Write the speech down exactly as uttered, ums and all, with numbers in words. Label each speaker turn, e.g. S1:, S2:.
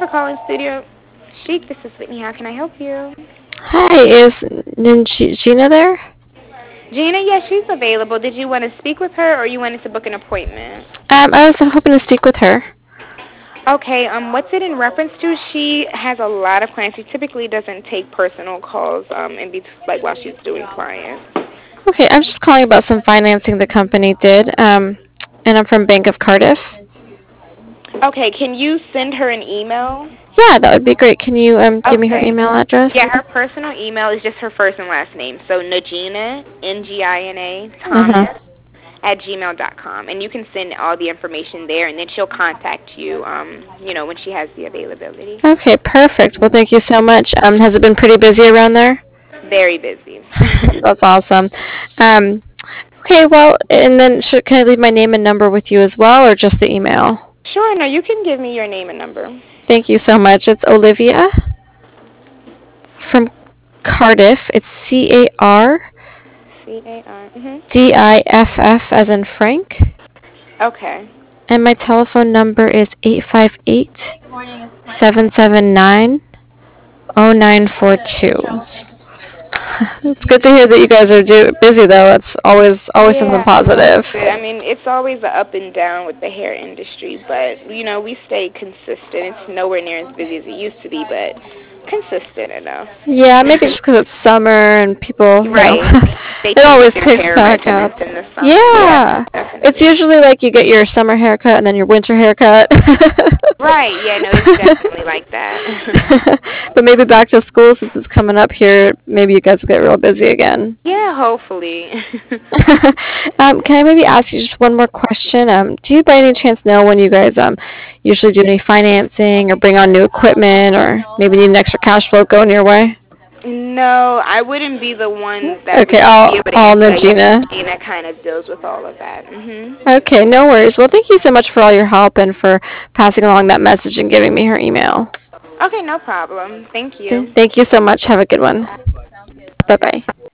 S1: calling Studio Chic. This is Whitney. How can I help you?
S2: Hi, is Ninja- Gina there?
S1: Gina, yes, she's available. Did you want to speak with her or you wanted to book an appointment?
S2: Um, I was hoping to speak with her.
S1: Okay, um, what's it in reference to? She has a lot of clients. She typically doesn't take personal calls, um, in be- like while she's doing clients.
S2: Okay, I'm just calling about some financing the company did, um, and I'm from Bank of Cardiff.
S1: Okay, can you send her an email?
S2: Yeah, that would be great. Can you um give me her
S1: Okay.
S2: email
S1: Yeah,
S2: address?
S1: her personal email is just her first and last name. So Najina, N G I N A,
S2: Uh-huh.
S1: Thomas, at gmail dot com. And you can send all the information there, and then she'll contact you, um, you know, when she has the availability.
S2: Okay, perfect. Well, thank you so much. Um, has it been pretty busy around there?
S1: Very busy.
S2: That's awesome. Um, okay, well, and then should, can I leave my name and number with you as well, or just the email?
S1: Sure, no, you can give me your name and number.
S2: Thank you so much. It's Olivia from Cardiff. It's C A R
S1: C A R. Mhm.
S2: D I F F as in Frank.
S1: Okay.
S2: And my telephone number is eight five eight, seven seven nine, zero nine four two. It's good to hear that you guys are do- busy though. That's always always something
S1: Yeah, no, it's
S2: positive.
S1: good. I mean, it's always a up and down with the hair industry, but you know, we stay consistent. It's nowhere near as busy as it used to be, but consistent enough.
S2: Yeah, maybe just because it's summer and people, you know,
S1: Right. They
S2: it
S1: change
S2: always
S1: their
S2: picks
S1: hair
S2: back up.
S1: regimens in the summer. Yeah,
S2: Yeah, it's
S1: definitely.
S2: usually like you get your summer haircut and then your winter haircut.
S1: Right. Yeah, no, it's definitely like that.
S2: But maybe back to school since it's coming up here, maybe you guys will get real busy again.
S1: Yeah, hopefully.
S2: Um, can I maybe ask you just one more question? Um, do you by any chance know when you guys um, usually do any financing or bring on new equipment or maybe need an extra cash flow going your way?
S1: No, I wouldn't be the one that would
S2: Okay,
S1: be
S2: I'll,
S1: able to
S2: I'll
S1: answer
S2: know
S1: that. Yeah,
S2: Gina.
S1: Gina kind of deals with all of that. Mhm.
S2: Okay, no worries. Well, thank you so much for all your help and for passing along that message and giving me her email.
S1: Okay, no problem. Thank
S2: Th-
S1: you.
S2: thank you so much. Have a good one. Bye bye.